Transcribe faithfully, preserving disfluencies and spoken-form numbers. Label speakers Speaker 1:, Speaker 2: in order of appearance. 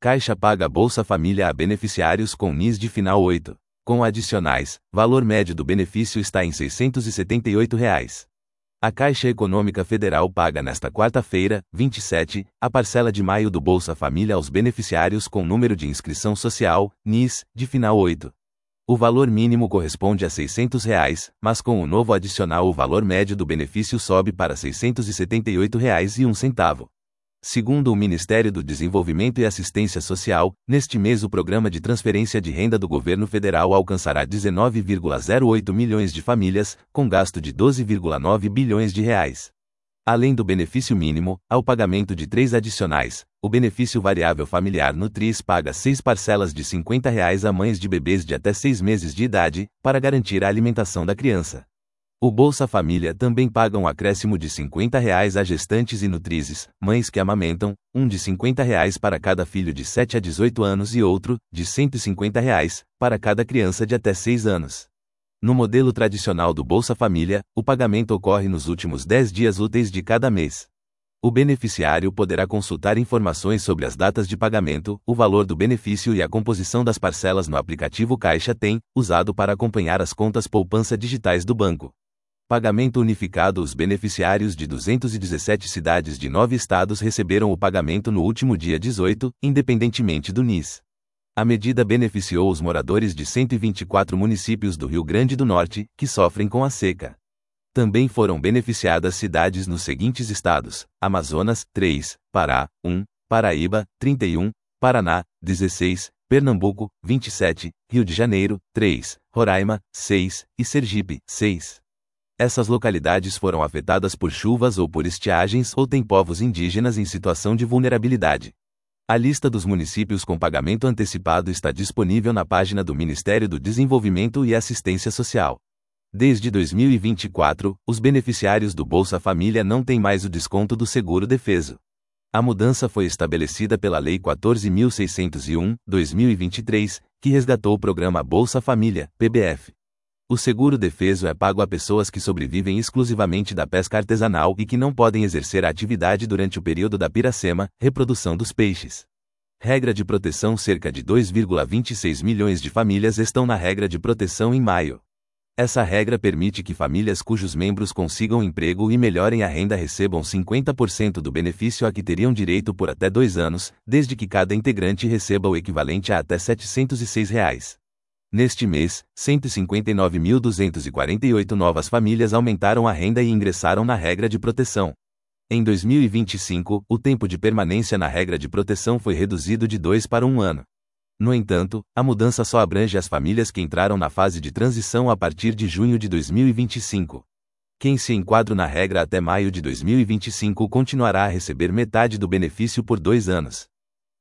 Speaker 1: Caixa paga Bolsa Família a beneficiários com N I S de final oito. Com adicionais, valor médio do benefício está em seiscentos e setenta e oito reais. A Caixa Econômica Federal paga nesta quarta-feira, vinte e sete, a parcela de maio do Bolsa Família aos beneficiários com número de inscrição social, N I S, de final oito. O valor mínimo corresponde a seiscentos reais, mas com o novo adicional o valor médio do benefício sobe para seiscentos e setenta e oito reais e um centavo. Segundo o Ministério do Desenvolvimento e Assistência Social, neste mês o programa de transferência de renda do governo federal alcançará dezenove vírgula zero oito milhões de famílias, com gasto de doze vírgula nove bilhões de reais. Além do benefício mínimo, há o pagamento de três adicionais. O benefício variável familiar Nutris paga seis parcelas de cinquenta reais a mães de bebês de até seis meses de idade, para garantir a alimentação da criança. O Bolsa Família também paga um acréscimo de cinquenta reais a gestantes e nutrizes, mães que amamentam, um de cinquenta reais para cada filho de sete a dezoito anos e outro, de cento e cinquenta reais, para cada criança de até seis anos. No modelo tradicional do Bolsa Família, o pagamento ocorre nos últimos dez dias úteis de cada mês. O beneficiário poderá consultar informações sobre as datas de pagamento, o valor do benefício e a composição das parcelas no aplicativo Caixa Tem, usado para acompanhar as contas poupança digitais do banco. Pagamento unificado. Os beneficiários de duzentas e dezessete cidades de nove estados receberam o pagamento no último dia dezoito, independentemente do N I S. A medida beneficiou os moradores de cento e vinte e quatro municípios do Rio Grande do Norte, que sofrem com a seca. Também foram beneficiadas cidades nos seguintes estados: Amazonas, três, Pará, um, Paraíba, trinta e um, Paraná, dezesseis, Pernambuco, vinte e sete, Rio de Janeiro, três, Roraima, seis, e Sergipe, seis. Essas localidades foram afetadas por chuvas ou por estiagens ou têm povos indígenas em situação de vulnerabilidade. A lista dos municípios com pagamento antecipado está disponível na página do Ministério do Desenvolvimento e Assistência Social. Desde dois mil e vinte e quatro, os beneficiários do Bolsa Família não têm mais o desconto do seguro-defeso. A mudança foi estabelecida pela Lei quatorze mil seiscentos e um, dois mil e vinte e três, que resgatou o programa Bolsa Família, P B F. O seguro-defeso é pago a pessoas que sobrevivem exclusivamente da pesca artesanal e que não podem exercer a atividade durante o período da piracema, reprodução dos peixes. Regra de proteção: cerca de dois vírgula vinte e seis milhões de famílias estão na regra de proteção em maio. Essa regra permite que famílias cujos membros consigam emprego e melhorem a renda recebam cinquenta por cento do benefício a que teriam direito por até dois anos, desde que cada integrante receba o equivalente a até setecentos e seis reais. Neste mês, cento e cinquenta e nove mil duzentas e quarenta e oito novas famílias aumentaram a renda e ingressaram na regra de proteção. Em dois mil e vinte e cinco, o tempo de permanência na regra de proteção foi reduzido de dois para um ano. No entanto, a mudança só abrange as famílias que entraram na fase de transição a partir de junho de dois mil e vinte e cinco. Quem se enquadra na regra até maio de dois mil e vinte e cinco continuará a receber metade do benefício por dois anos.